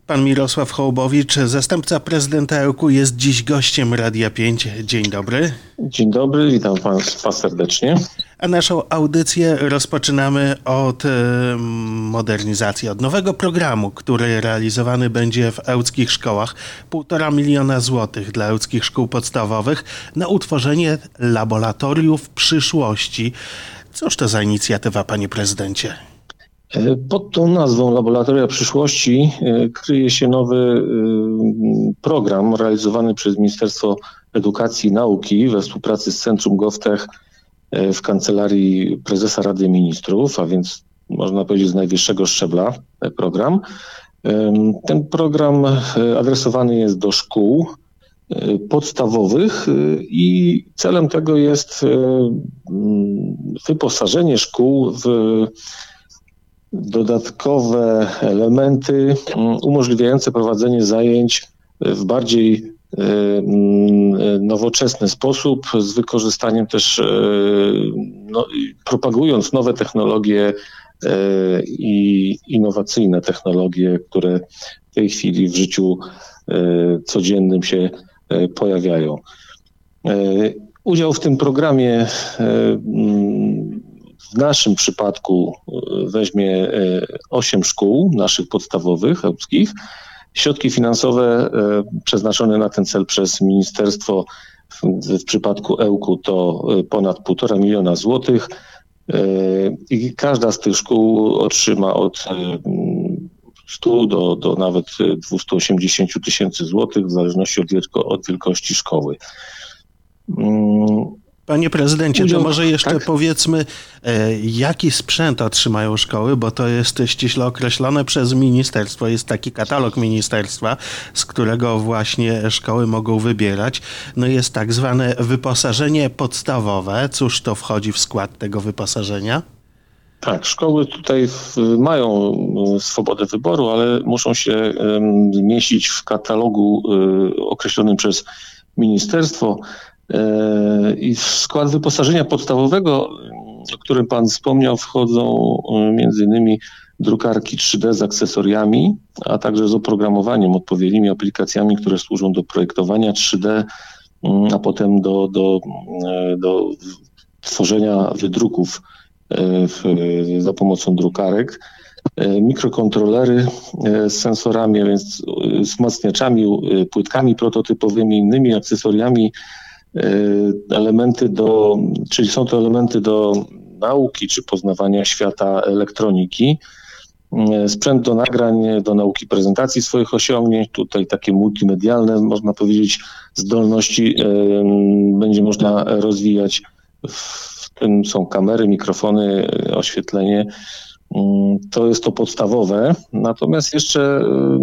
Pan Mirosław Hołbowicz, zastępca prezydenta Ełku, jest dziś gościem Radia 5. Dzień dobry. Dzień dobry, witam Państwa serdecznie. A naszą audycję rozpoczynamy od modernizacji, od nowego programu, który realizowany będzie w ełckich szkołach. 1,5 miliona złotych dla ełckich szkół podstawowych na utworzenie laboratoriów przyszłości. Cóż to za inicjatywa, panie prezydencie? Pod tą nazwą Laboratoria Przyszłości kryje się nowy program realizowany przez Ministerstwo Edukacji i Nauki we współpracy z Centrum GovTech w Kancelarii Prezesa Rady Ministrów, a więc można powiedzieć z najwyższego szczebla program. Ten program adresowany jest do szkół podstawowych i celem tego jest wyposażenie szkół w dodatkowe elementy umożliwiające prowadzenie zajęć w bardziej nowoczesny sposób, z wykorzystaniem też, propagując nowe technologie i innowacyjne technologie, które w tej chwili w życiu codziennym się pojawiają. Udział w tym programie w naszym przypadku weźmie 8 szkół naszych podstawowych, ełckich. Środki finansowe przeznaczone na ten cel przez ministerstwo w przypadku Ełku to ponad 1,5 miliona złotych i każda z tych szkół otrzyma od 100 do nawet 280 tysięcy złotych w zależności od wielkości szkoły. Panie prezydencie, to może jeszcze powiedzmy, jaki sprzęt otrzymają szkoły, bo to jest ściśle określone przez ministerstwo. Jest taki katalog ministerstwa, z którego właśnie szkoły mogą wybierać. No jest tak zwane wyposażenie podstawowe. Cóż to wchodzi w skład tego wyposażenia? Tak, szkoły tutaj mają swobodę wyboru, ale muszą się mieścić w katalogu określonym przez ministerstwo. I w skład wyposażenia podstawowego, o którym pan wspomniał, wchodzą m.in. drukarki 3D z akcesoriami, a także z oprogramowaniem, odpowiednimi aplikacjami, które służą do projektowania 3D, a potem do tworzenia wydruków za pomocą drukarek. Mikrokontrolery z sensorami, a więc wzmacniaczami, płytkami prototypowymi, innymi akcesoriami, czyli są to elementy do nauki czy poznawania świata elektroniki, sprzęt do nagrań, do nauki prezentacji swoich osiągnięć, tutaj takie multimedialne, można powiedzieć, zdolności będzie można rozwijać. W tym są kamery, mikrofony, oświetlenie. To jest to podstawowe, natomiast jeszcze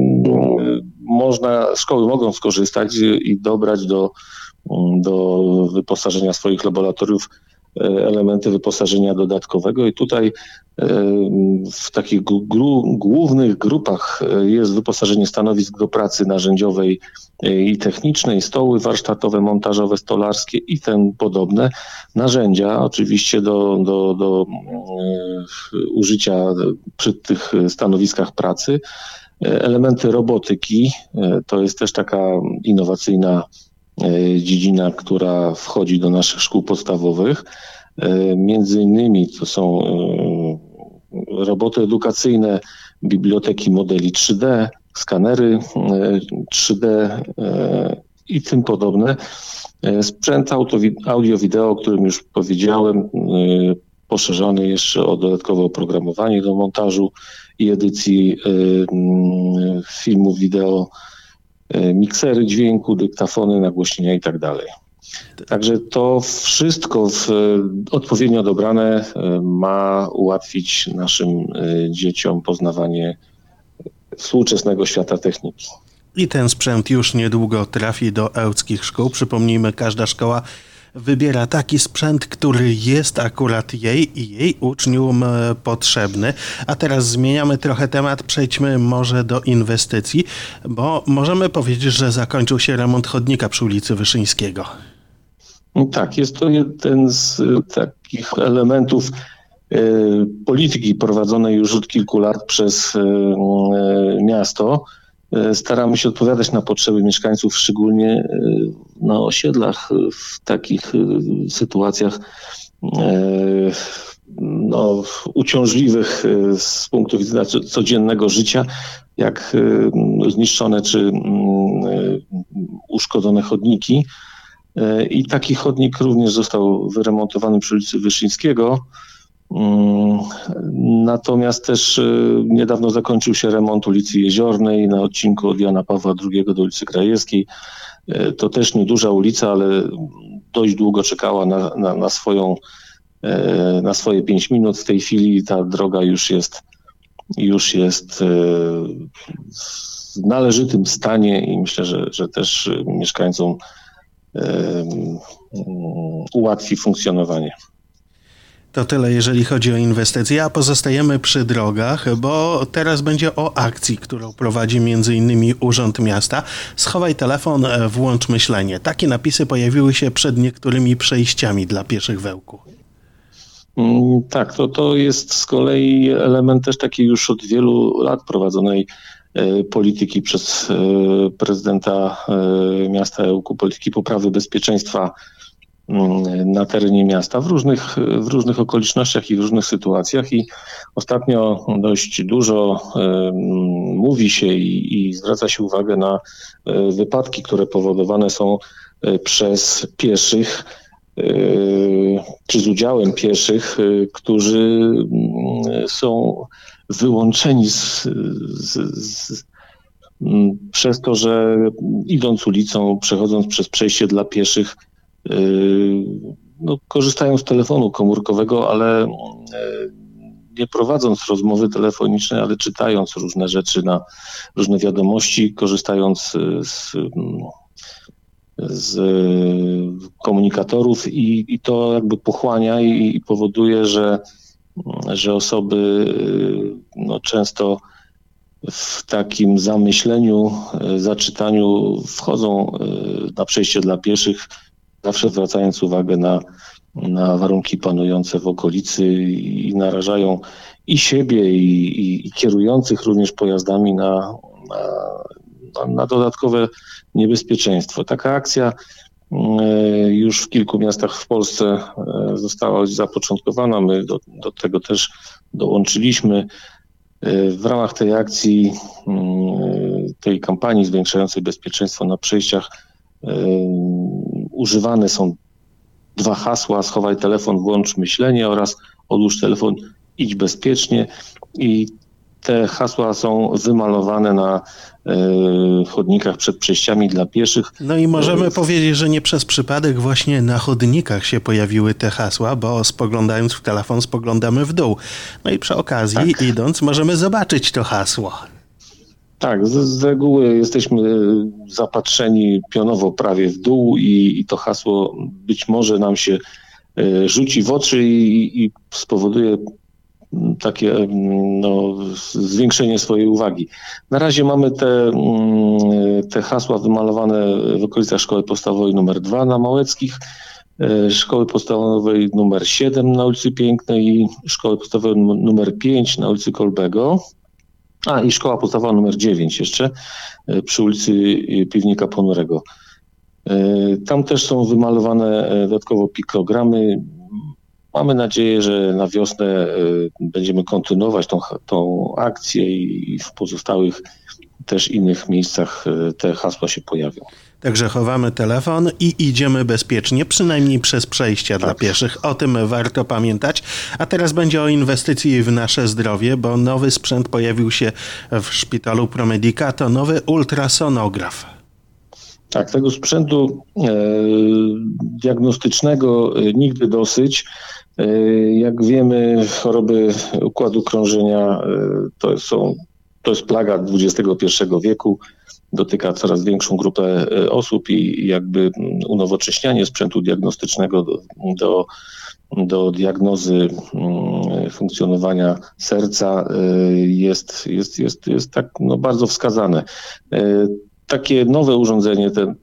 szkoły mogą skorzystać i dobrać do wyposażenia swoich laboratoriów elementy wyposażenia dodatkowego i tutaj w takich głównych grupach jest wyposażenie stanowisk do pracy narzędziowej i technicznej, stoły warsztatowe, montażowe, stolarskie i tym podobne. Narzędzia oczywiście do użycia przy tych stanowiskach pracy. Elementy robotyki, to jest też taka innowacyjna dziedzina, która wchodzi do naszych szkół podstawowych. Między innymi to są roboty edukacyjne, biblioteki modeli 3D, skanery 3D i tym podobne. Sprzęt audio-wideo, o którym już powiedziałem, poszerzony jeszcze o dodatkowe oprogramowanie do montażu i edycji filmów wideo, miksery dźwięku, dyktafony, nagłośnienia i tak dalej. Także to wszystko odpowiednio dobrane ma ułatwić naszym dzieciom poznawanie współczesnego świata techniki. I ten sprzęt już niedługo trafi do ełckich szkół. Przypomnijmy, każda szkoła wybiera taki sprzęt, który jest akurat jej i jej uczniom potrzebny. A teraz zmieniamy trochę temat, przejdźmy może do inwestycji, bo możemy powiedzieć, że zakończył się remont chodnika przy ulicy Wyszyńskiego. Tak, jest to jeden z takich elementów polityki prowadzonej już od kilku lat przez miasto. staramy się odpowiadać na potrzeby mieszkańców, szczególnie na osiedlach w takich sytuacjach uciążliwych z punktu widzenia codziennego życia, jak zniszczone czy uszkodzone chodniki. I taki chodnik również został wyremontowany przy ulicy Wyszyńskiego. Natomiast też niedawno zakończył się remont ulicy Jeziornej na odcinku od Jana Pawła II do ulicy Krajewskiej. To też nieduża ulica, ale dość długo czekała na swoje 5 minut. W tej chwili ta droga już jest w należytym stanie i myślę, że też mieszkańcom ułatwi funkcjonowanie. To tyle, jeżeli chodzi o inwestycje, a pozostajemy przy drogach, bo teraz będzie o akcji, którą prowadzi m.in. Urząd Miasta. Schowaj telefon, włącz myślenie. Takie napisy pojawiły się przed niektórymi przejściami dla pieszych w Ełku. Tak, to jest z kolei element też takiej już od wielu lat prowadzonej polityki przez prezydenta miasta Ełku, polityki poprawy bezpieczeństwa na terenie miasta w różnych okolicznościach i w różnych sytuacjach. I ostatnio dość dużo mówi się i zwraca się uwagę na wypadki, które powodowane są przez pieszych, czy z udziałem pieszych, którzy są wyłączeni przez to, że idąc ulicą, przechodząc przez przejście dla pieszych, korzystają z telefonu komórkowego, ale nie prowadząc rozmowy telefonicznej, ale czytając różne rzeczy, różne wiadomości, korzystając z komunikatorów i to jakby pochłania i powoduje, że osoby często w takim zamyśleniu, zaczytaniu wchodzą na przejście dla pieszych, zawsze zwracając uwagę na warunki panujące w okolicy i narażają i siebie, i kierujących również pojazdami na dodatkowe niebezpieczeństwo. Taka akcja już w kilku miastach w Polsce została zapoczątkowana. My do tego też dołączyliśmy. W ramach tej akcji, tej kampanii zwiększającej bezpieczeństwo na przejściach używane są 2 hasła: schowaj telefon, włącz myślenie oraz odłóż telefon, idź bezpiecznie. I te hasła są wymalowane na chodnikach przed przejściami dla pieszych. No i możemy powiedzieć, że nie przez przypadek właśnie na chodnikach się pojawiły te hasła, bo spoglądając w telefon spoglądamy w dół. No i przy okazji, idąc, możemy zobaczyć to hasło. Tak, z reguły jesteśmy zapatrzeni pionowo prawie w dół i to hasło być może nam się rzuci w oczy i spowoduje takie zwiększenie swojej uwagi. Na razie mamy te hasła wymalowane w okolicach Szkoły Podstawowej nr 2 na Małeckich, Szkoły Podstawowej nr 7 na ulicy Pięknej i Szkoły Podstawowej nr 5 na ulicy Kolbego. I Szkoła Podstawowa nr 9 jeszcze przy ulicy Piwnika Ponurego. Tam też są wymalowane dodatkowo piktogramy. Mamy nadzieję, że na wiosnę będziemy kontynuować tą akcję i w pozostałych też innych miejscach te hasła się pojawią. Także chowamy telefon i idziemy bezpiecznie, przynajmniej przez przejścia dla pieszych. O tym warto pamiętać. A teraz będzie o inwestycji w nasze zdrowie, bo nowy sprzęt pojawił się w szpitalu ProMedica. To nowy ultrasonograf. Tak, tego sprzętu diagnostycznego nigdy dosyć. Jak wiemy, choroby układu krążenia to jest plaga XXI wieku. Dotyka coraz większą grupę osób i jakby unowocześnianie sprzętu diagnostycznego do diagnozy funkcjonowania serca jest tak bardzo wskazane. Takie nowe urządzenie, ten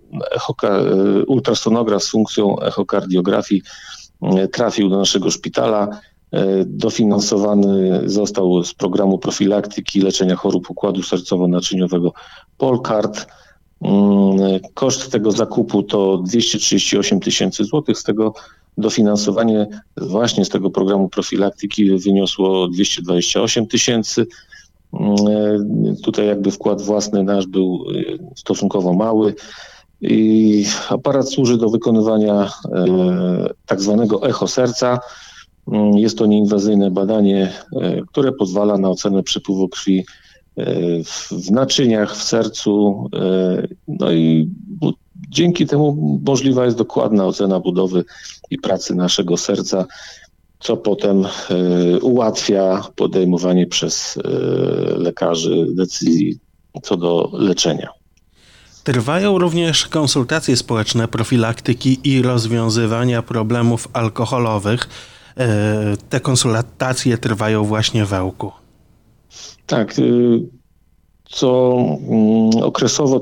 ultrasonograf z funkcją echokardiografii trafił do naszego szpitala. Dofinansowany został z programu profilaktyki leczenia chorób układu sercowo-naczyniowego Polkart. Koszt tego zakupu to 238 000 złotych, z tego dofinansowanie właśnie z tego programu profilaktyki wyniosło 228 000. Tutaj jakby wkład własny nasz był stosunkowo mały. I aparat służy do wykonywania tak zwanego echo serca. Jest to nieinwazyjne badanie, które pozwala na ocenę przepływu krwi w naczyniach, w sercu. No i dzięki temu możliwa jest dokładna ocena budowy i pracy naszego serca, co potem ułatwia podejmowanie przez lekarzy decyzji co do leczenia. Trwają również konsultacje społeczne profilaktyki i rozwiązywania problemów alkoholowych. Te konsultacje trwają właśnie w Ełku. Tak, okresowo,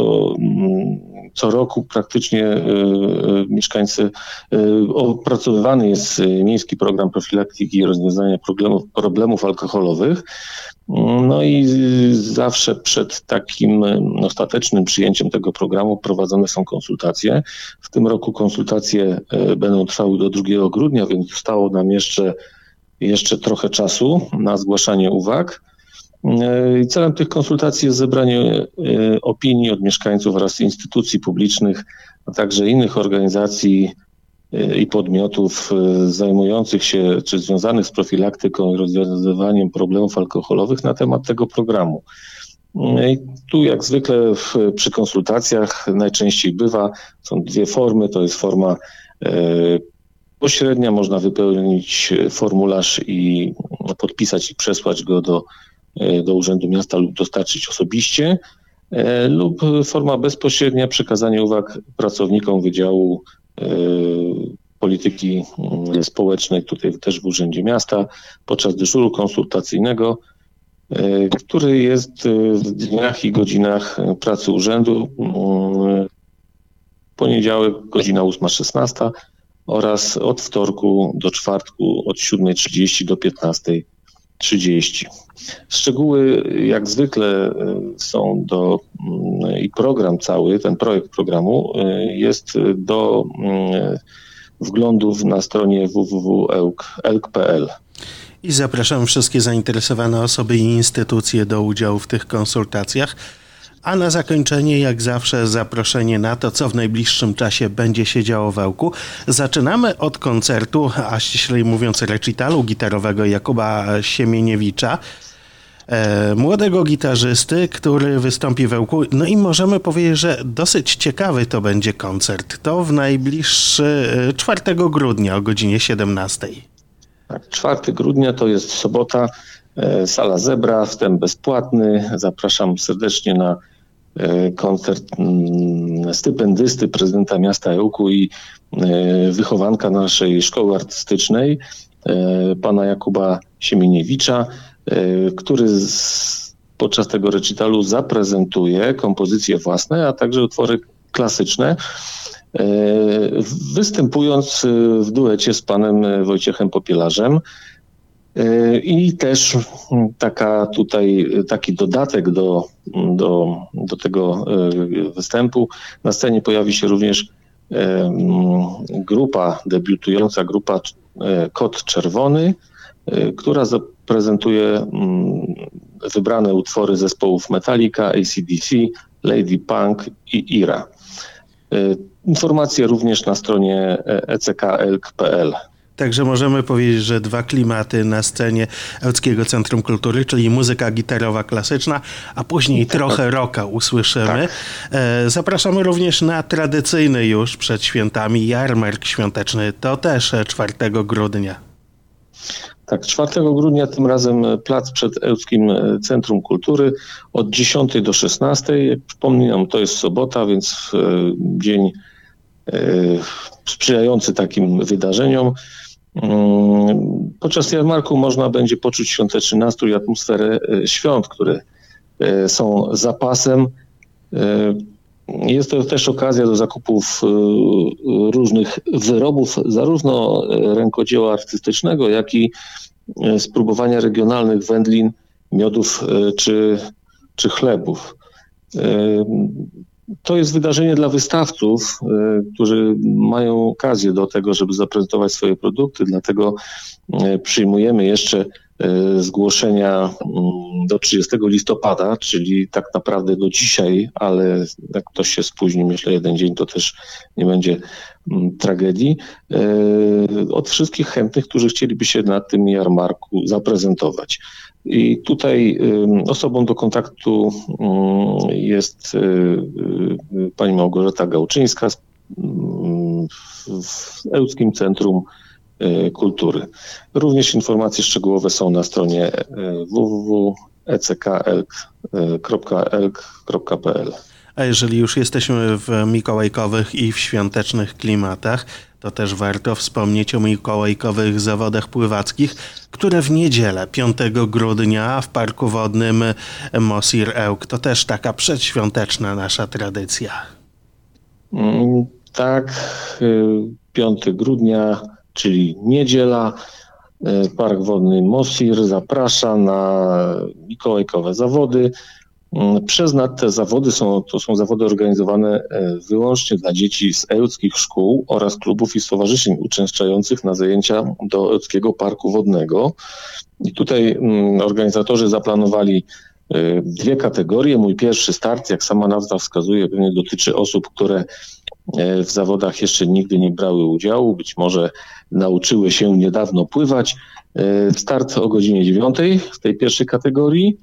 co roku praktycznie mieszkańcy, opracowywany jest miejski program profilaktyki i rozwiązania problemów alkoholowych. No i zawsze przed takim ostatecznym przyjęciem tego programu prowadzone są konsultacje. W tym roku konsultacje będą trwały do 2 grudnia, więc zostało nam jeszcze trochę czasu na zgłaszanie uwag. I celem tych konsultacji jest zebranie opinii od mieszkańców oraz instytucji publicznych, a także innych organizacji i podmiotów zajmujących się czy związanych z profilaktyką i rozwiązywaniem problemów alkoholowych na temat tego programu. I tu jak zwykle przy konsultacjach najczęściej są 2 formy. To jest forma pośrednia, można wypełnić formularz i podpisać i przesłać go do Urzędu Miasta lub dostarczyć osobiście, lub forma bezpośrednia, przekazanie uwag pracownikom Wydziału Polityki Społecznej, tutaj też w Urzędzie Miasta, podczas dyżuru konsultacyjnego, który jest w dniach i godzinach pracy urzędu. Poniedziałek godzina 8:16 oraz od wtorku do czwartku od 7:30 do 15:30. Szczegóły jak zwykle są i program cały, ten projekt programu jest do wglądów na stronie www.elk.pl. I zapraszam wszystkie zainteresowane osoby i instytucje do udziału w tych konsultacjach. A na zakończenie, jak zawsze, zaproszenie na to, co w najbliższym czasie będzie się działo w Ełku. Zaczynamy od koncertu, a ściślej mówiąc recitalu gitarowego Jakuba Siemieniewicza, młodego gitarzysty, który wystąpi w Ełku. No i możemy powiedzieć, że dosyć ciekawy to będzie koncert. To w najbliższy 4 grudnia o godzinie 17. Tak, 4 grudnia to jest sobota, sala Zebra, wstęp bezpłatny. Zapraszam serdecznie na koncert stypendysty prezydenta miasta Ełku i wychowanka naszej szkoły artystycznej, pana Jakuba Siemieniewicza, który podczas tego recitalu zaprezentuje kompozycje własne, a także utwory klasyczne, występując w duecie z panem Wojciechem Popielarzem. I też taki dodatek do tego występu. Na scenie pojawi się również debiutująca grupa Kot Czerwony, która zaprezentuje wybrane utwory zespołów Metallica, AC/DC, Lady Punk i Ira. Informacje również na stronie eckelk.pl. Także możemy powiedzieć, że 2 klimaty na scenie Ełckiego Centrum Kultury, czyli muzyka gitarowa klasyczna, a później trochę rocka usłyszymy. Tak. Zapraszamy również na tradycyjny już przed świętami jarmark świąteczny. To też 4 grudnia. Tak, 4 grudnia tym razem plac przed Ełckim Centrum Kultury od 10 do 16. Jak przypominam, to jest sobota, więc dzień sprzyjający takim wydarzeniom. Podczas jarmarku można będzie poczuć świąteczny nastrój, atmosferę świąt, które są zapasem. Jest to też okazja do zakupów różnych wyrobów, zarówno rękodzieła artystycznego, jak i spróbowania regionalnych wędlin, miodów czy chlebów. To jest wydarzenie dla wystawców, którzy mają okazję do tego, żeby zaprezentować swoje produkty, dlatego przyjmujemy jeszcze zgłoszenia do 30 listopada, czyli tak naprawdę do dzisiaj, ale jak ktoś się spóźni, myślę, jeden dzień, to też nie będzie tragedii. Od wszystkich chętnych, którzy chcieliby się na tym jarmarku zaprezentować. I tutaj osobą do kontaktu jest pani Małgorzata Gałczyńska w Ełckim Centrum Kultury. Również informacje szczegółowe są na stronie www.eckelk.pl. A jeżeli już jesteśmy w mikołajkowych i w świątecznych klimatach, to też warto wspomnieć o mikołajkowych zawodach pływackich, które w niedzielę 5 grudnia w Parku Wodnym Mosir Ełk. To też taka przedświąteczna nasza tradycja. Tak, 5 grudnia, czyli niedziela, Park Wodny Mosir zaprasza na mikołajkowe zawody. Te zawody to są zawody organizowane wyłącznie dla dzieci z ełckich szkół oraz klubów i stowarzyszeń uczęszczających na zajęcia do Ełckiego Parku Wodnego. I tutaj organizatorzy zaplanowali 2 kategorie. Mój pierwszy start, jak sama nazwa wskazuje, pewnie dotyczy osób, które w zawodach jeszcze nigdy nie brały udziału, być może nauczyły się niedawno pływać. Start o godzinie 9 w tej pierwszej kategorii.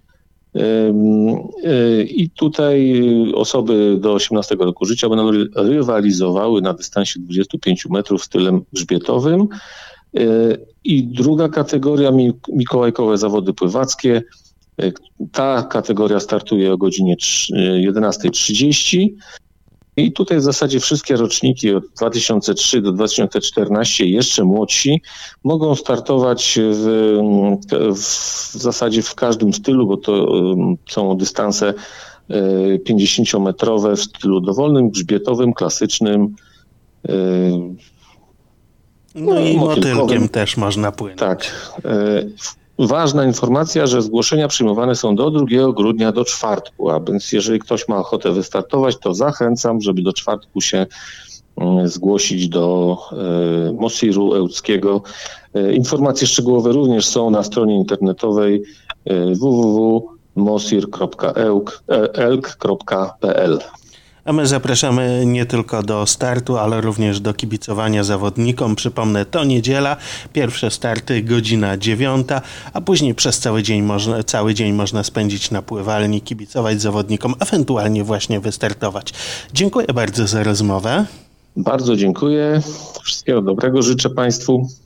I tutaj osoby do 18 roku życia będą rywalizowały na dystansie 25 metrów stylem grzbietowym. I druga kategoria, mikołajkowe zawody pływackie. Ta kategoria startuje o godzinie 11:30. I tutaj w zasadzie wszystkie roczniki od 2003 do 2014, jeszcze młodsi, mogą startować w zasadzie w każdym stylu, bo to są dystanse 50-metrowe w stylu dowolnym, grzbietowym, klasycznym. No i motylkiem też można płynąć. Tak. Ważna informacja, że zgłoszenia przyjmowane są do 2 grudnia do czwartku, a więc jeżeli ktoś ma ochotę wystartować, to zachęcam, żeby do czwartku się zgłosić do Mosiru Ełckiego. Informacje szczegółowe również są na stronie internetowej www.mosir.elk.pl. A my zapraszamy nie tylko do startu, ale również do kibicowania zawodnikom. Przypomnę, to niedziela, pierwsze starty, godzina 9, a później przez cały dzień można spędzić na pływalni, kibicować zawodnikom, ewentualnie właśnie wystartować. Dziękuję bardzo za rozmowę. Bardzo dziękuję. Wszystkiego dobrego życzę Państwu.